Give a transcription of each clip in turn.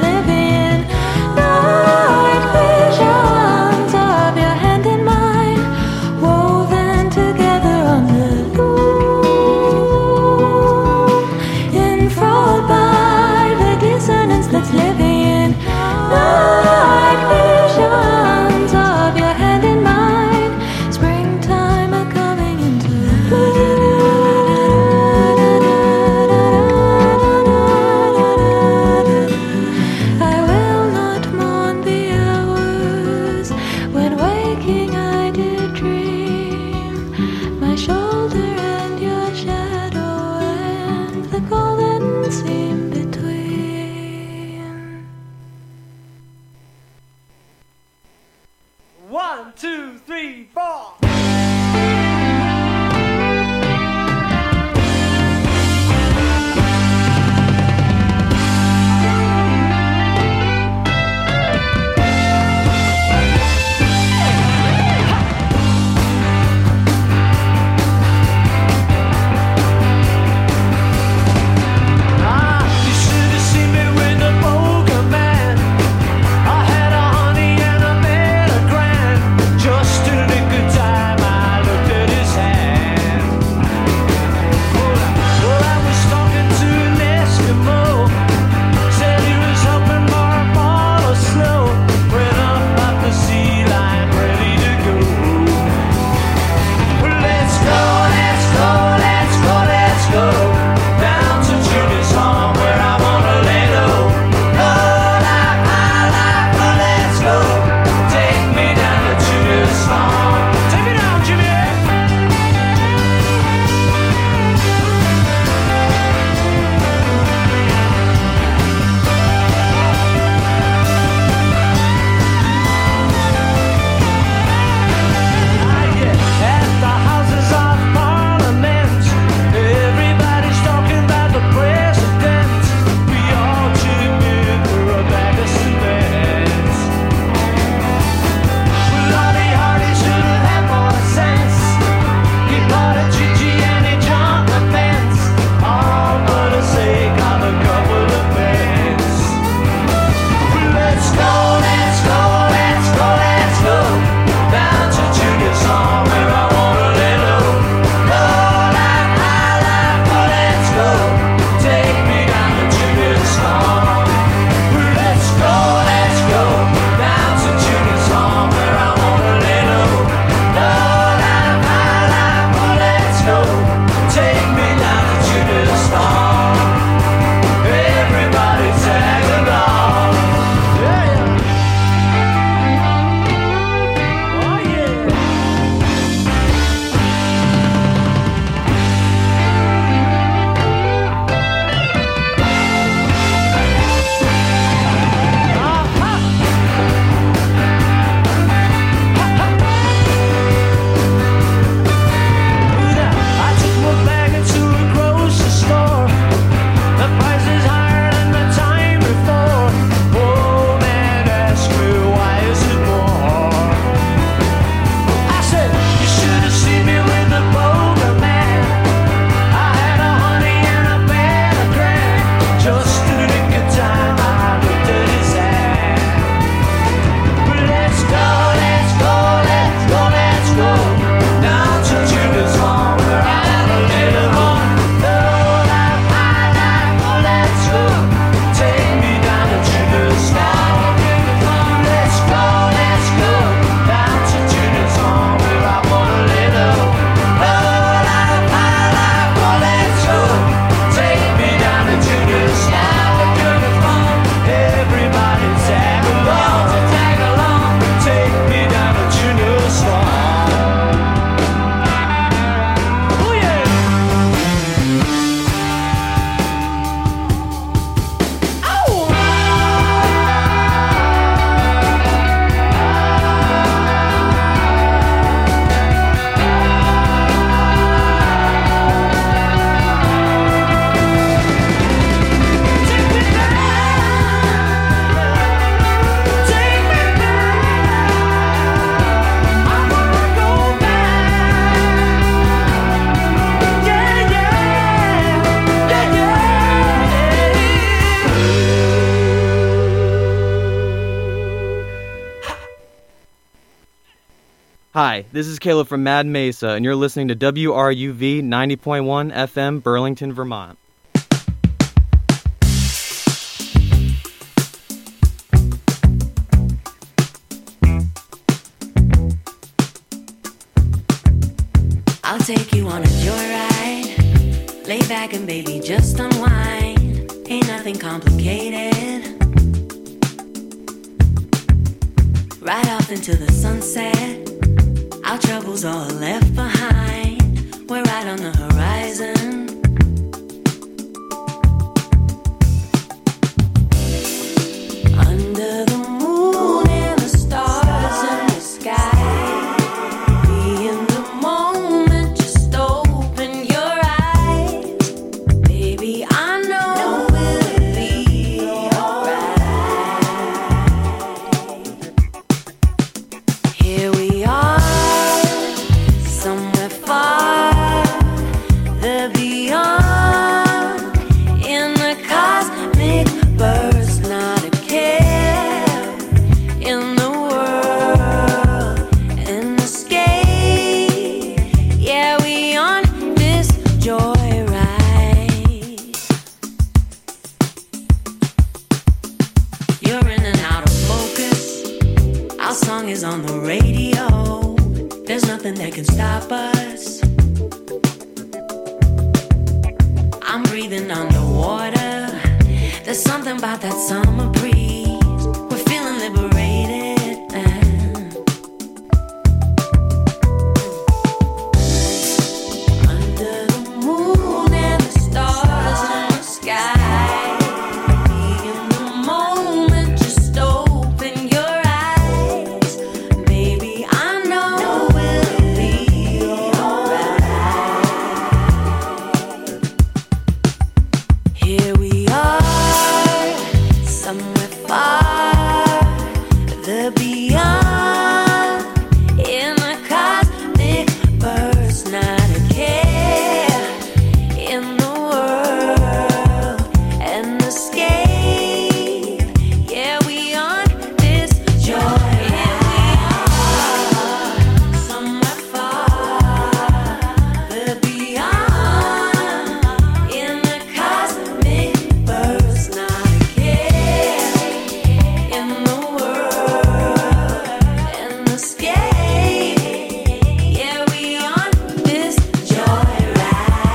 living. Night visions of your hand in mine, woven together on the loom, enthralled by the dissonance that's living. Night visions of your hand in mine, springtime are coming into bloom. I will not mourn the hours when waking I did dream, my shoulder and your shadow and the golden seam between. 1, 2, 3, 4. You should have seen me with the poker man. I had a honey and I made a grand, just in a good time. Hi, this is Caleb from Mad Mesa, and you're listening to WRUV 90.1 FM, Burlington, Vermont. I'll take you on a joyride. Lay back and baby, just unwind. Ain't nothing complicated. Right off into the sunset. Our troubles all left behind. We're right on the horizon. Under the moon and the stars in the sky. Be in the moment, just open your eyes. Baby, I know it'll be alright. Here we are. Somewhere far, the beyond, in the cosmic burst, not a care in the world, an escape. Yeah, we on this joyride. You're in and out of focus. Our song is on the radio. There's nothing that can stop us. I'm breathing underwater. There's something about that summer breeze. We're feeling liberated. Under the moon and the stars in the sky. Be in the moment, just open your eyes. Baby, I know it'll be alright. Here we are, somewhere far, the beyond, in a cosmic burst, not a care in the world, an escape. Yeah, we on this joy. Here we are, somewhere far, the beyond, in the cosmic burst, not a care in the world, an escape. Yeah, we on this joyride.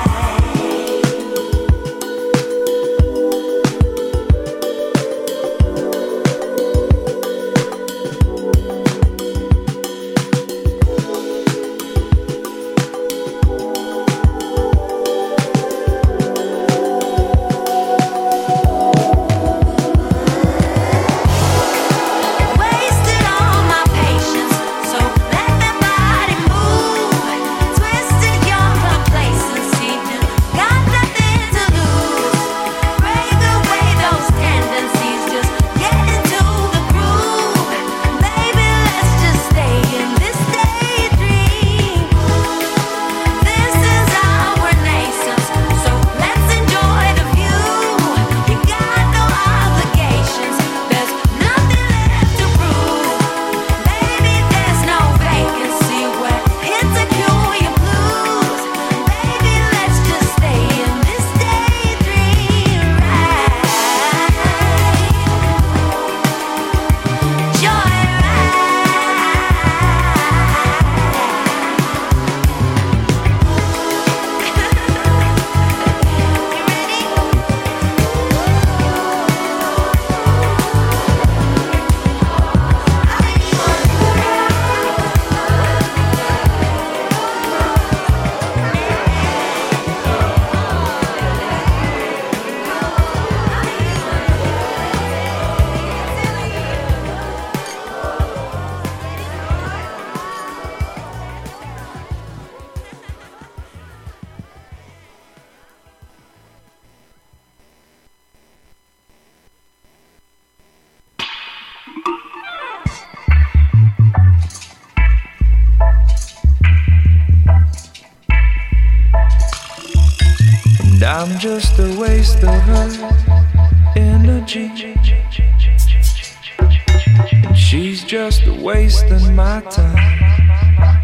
Wasted all my patience, so let that body move. Twisted your complacency, got nothing to lose. Break away those tendencies, just get into the groove. Baby, let's just stay in this daydream. This is our renaissance, so let's enjoy the view. You got no obligations, there's nothing left to prove. Baby, there's no vacancy where it's a cure your blues. Baby, let's just stay in this daydream ride. And I'm just a waste of her energy. And she's just a wasting my time.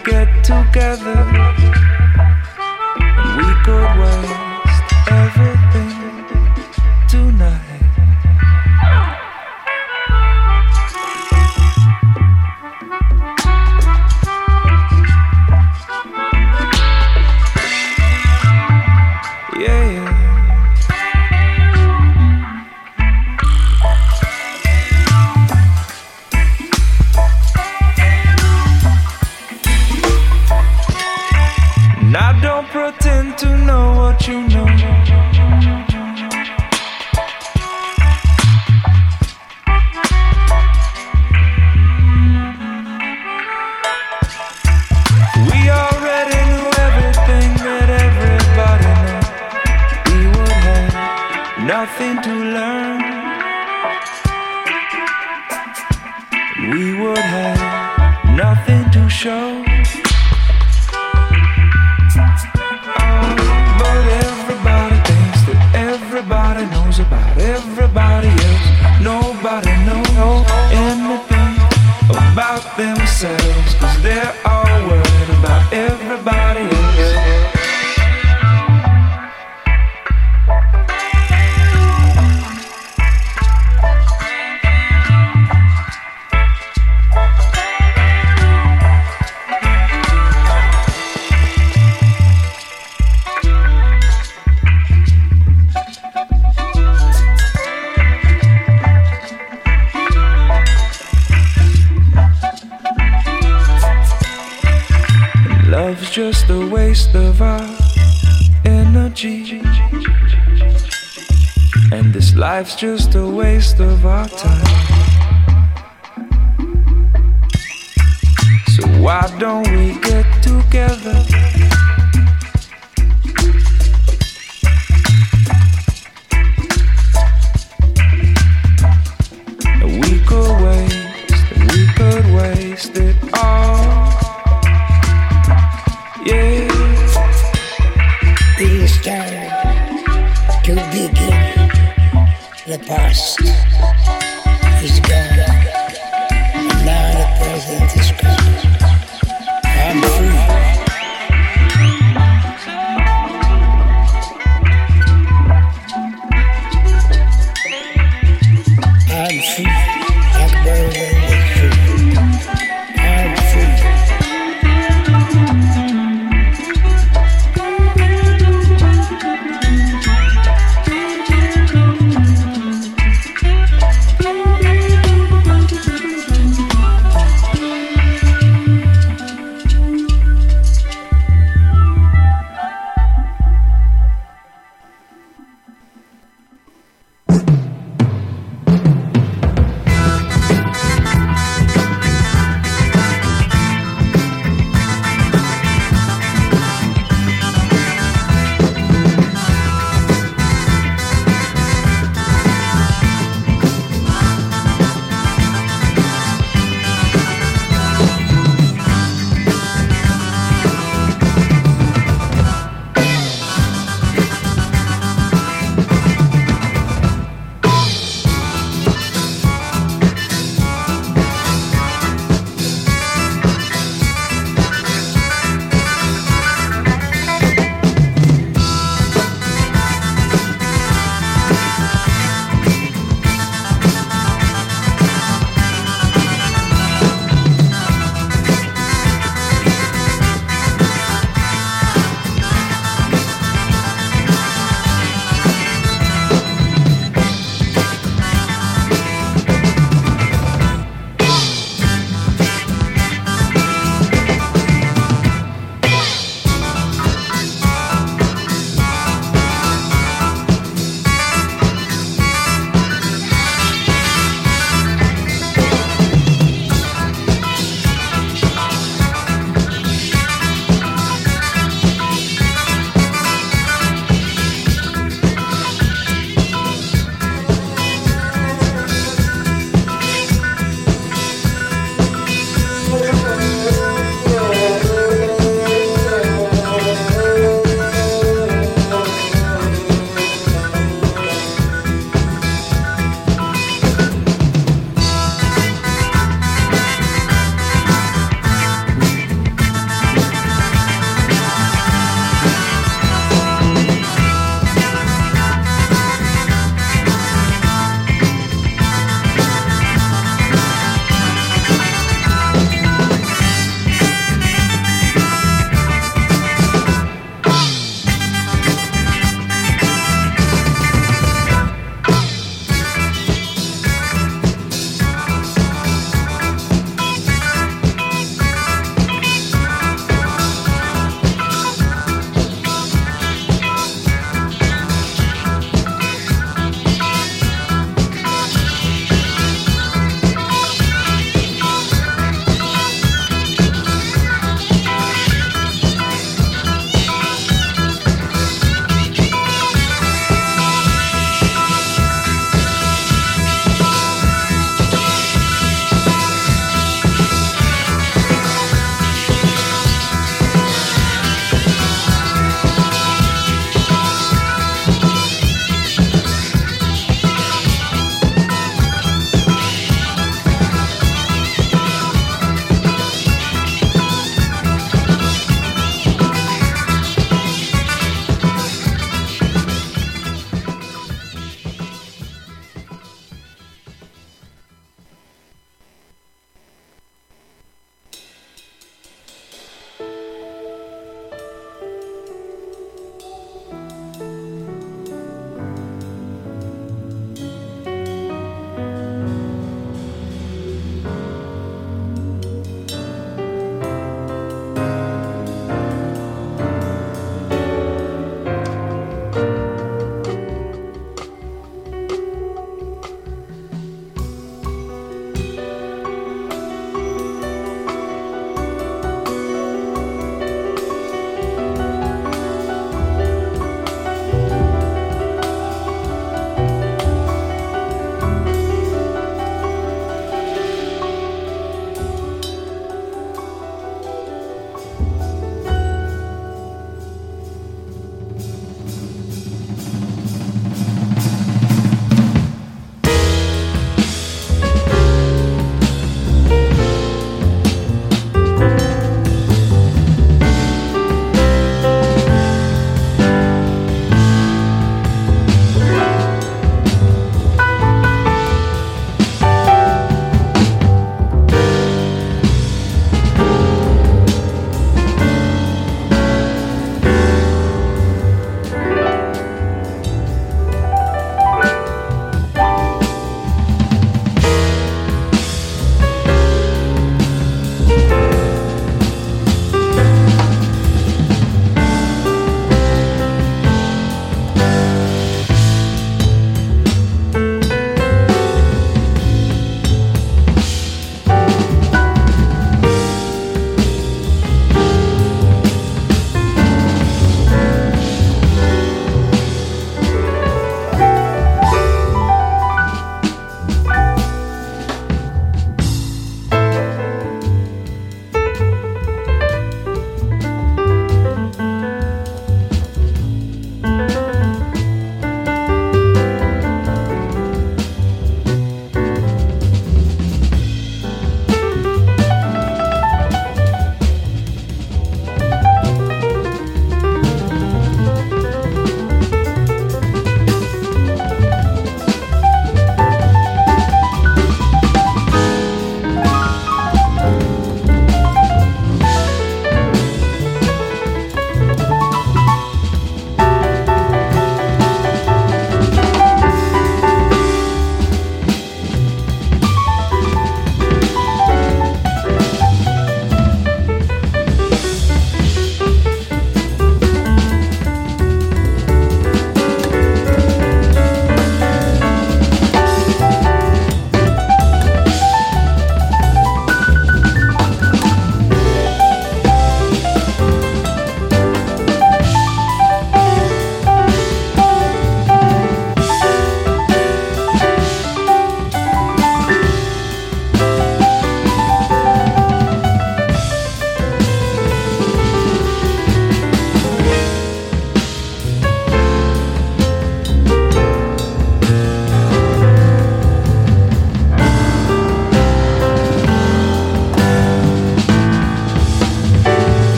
get together, we could waste everything tonight. Pretend to know what you know. We already knew everything that everybody knew. We would have nothing to learn. We would have nothing to show. Everybody knows about everybody else. Nobody knows anything about themselves, 'cause they're all worried about everybody else. Love's just a waste of our energy, and this life's just a waste of our time. So why don't we get together? We could waste it all. Yeah. It is time to begin. The past is gone, and now the present is come. I'm free. I'm free, like bird in the tree. I'm free.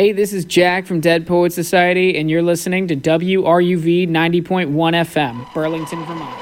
Hey, this is Jack from Dead Poet Society, and you're listening to WRUV 90.1 FM, Burlington, Vermont.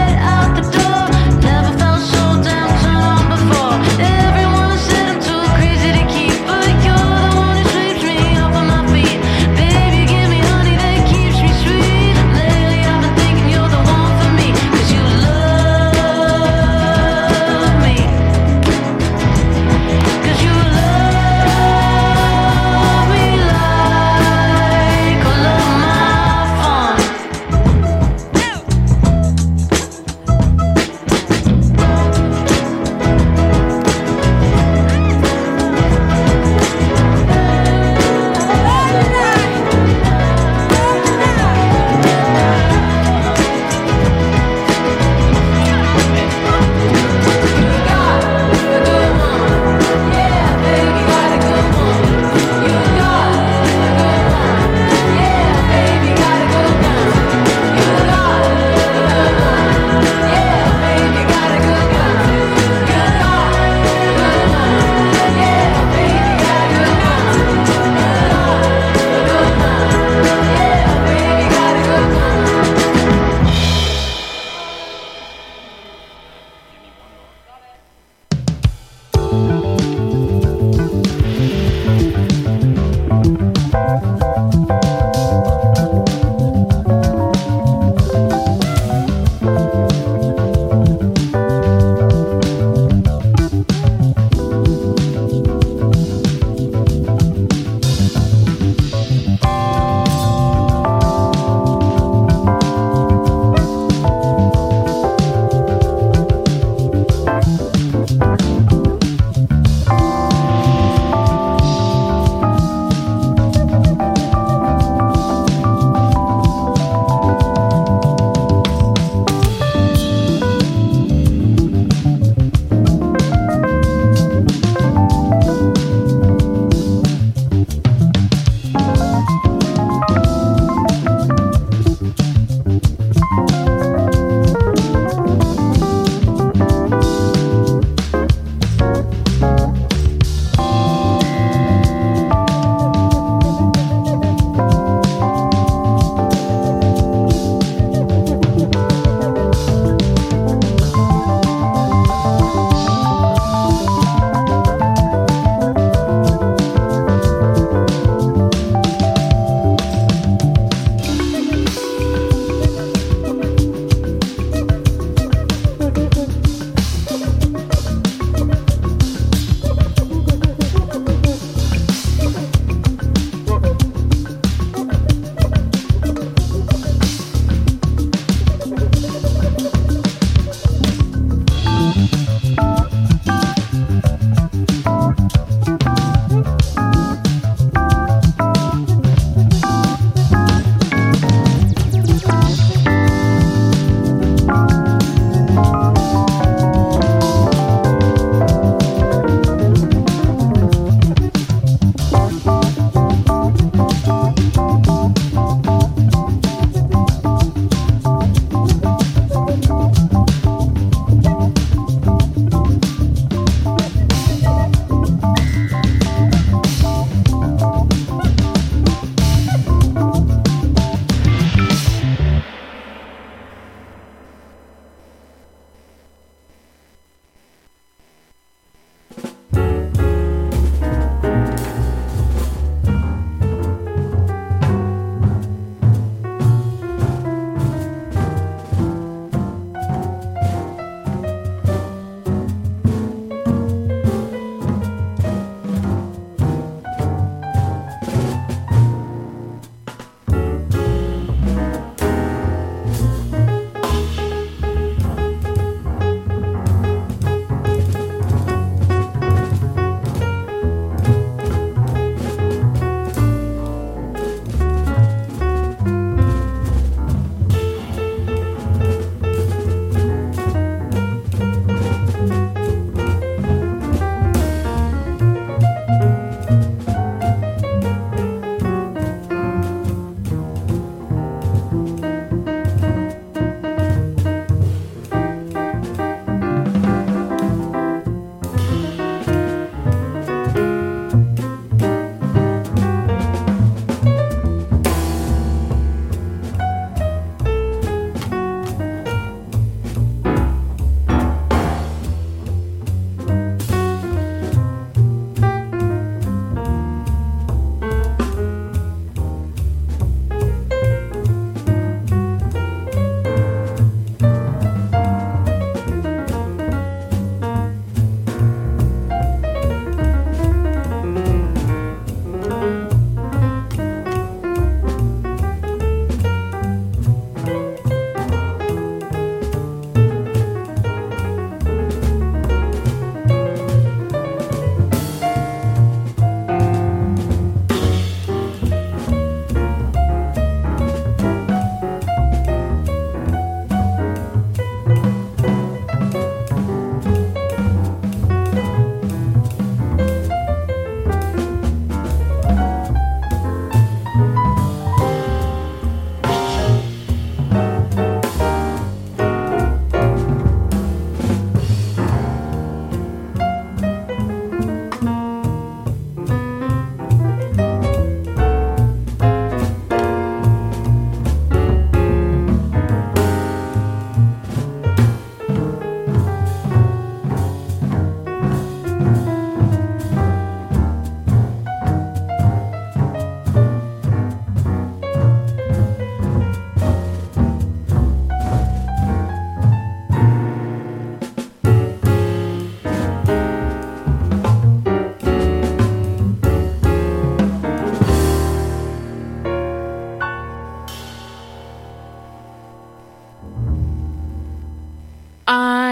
Everyone said I'm too crazy.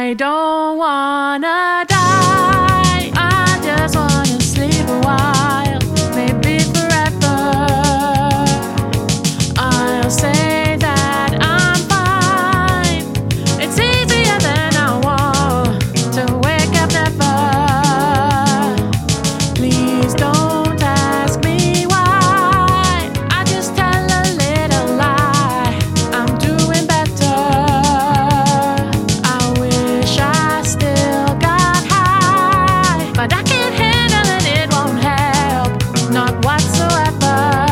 I don't wanna die. I just wanna sleep a while, maybe forever. I'll say that I'm fine. It's easier than I want to wake up never. Please don't ask me why. I just tell a little lie. I'm doing better. I wish I still got high, but I can't handle it, it won't help, not whatsoever.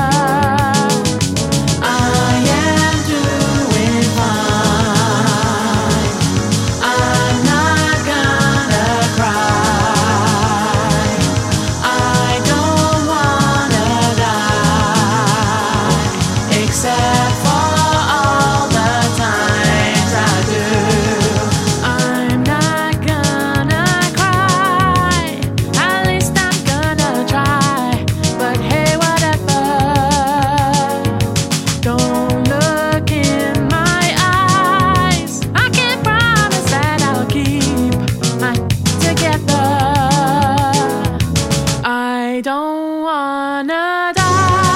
I am doing fine. I'm not gonna cry. I don't wanna die, except for all the times I do. I'm not gonna cry, at least I'm gonna try. But hey, whatever. Don't look in my eyes. I can't promise that I'll keep my together. I don't wanna die.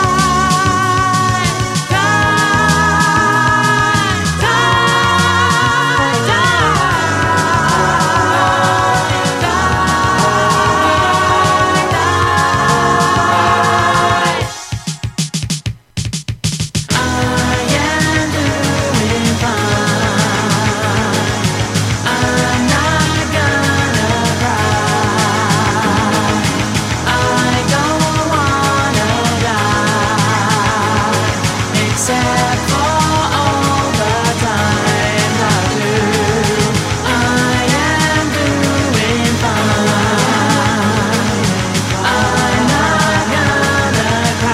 Except for all the times I do. I am doing fine. I'm not gonna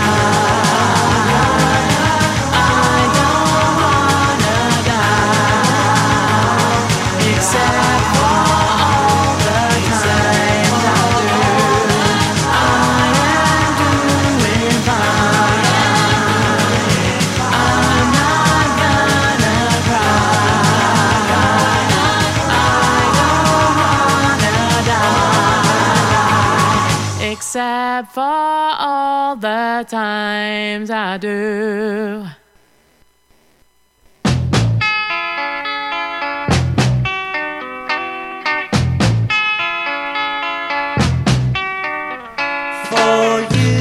cry. I don't wanna die, except for all the times I do. I am doing fine. I'm not gonna cry. I don't wanna die, except for all the times I do. For you,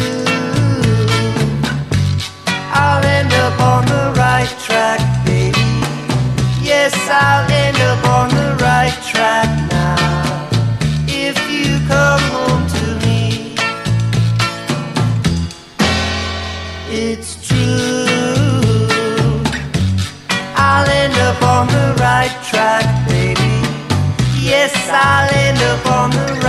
I'll end up on the right track, baby. Yes, I'll end up on the right track now. If you come home to me, it's true. I'll end up on the right track, baby. Yes, I'll end up on the